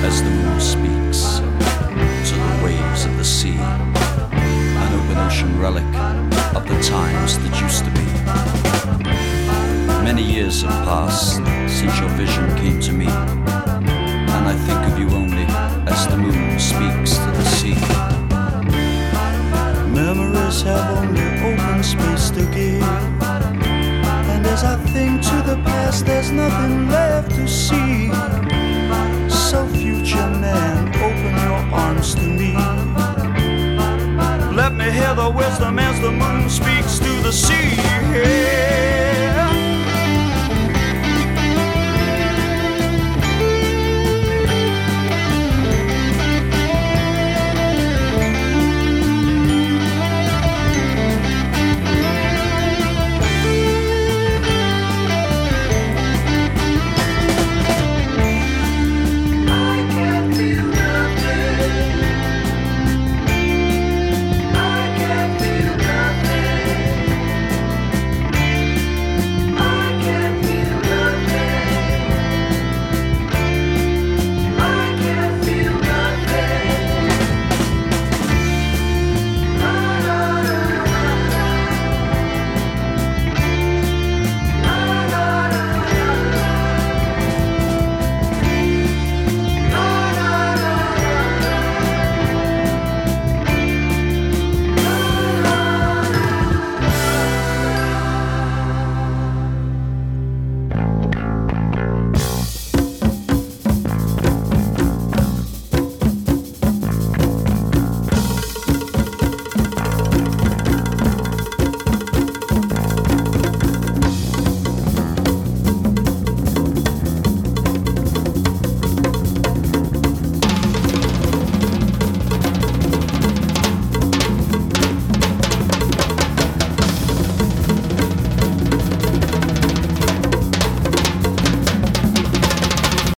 as the moon speaks to the waves of the sea, an open ocean relic of the times that used to be. Many years have passed since your vision came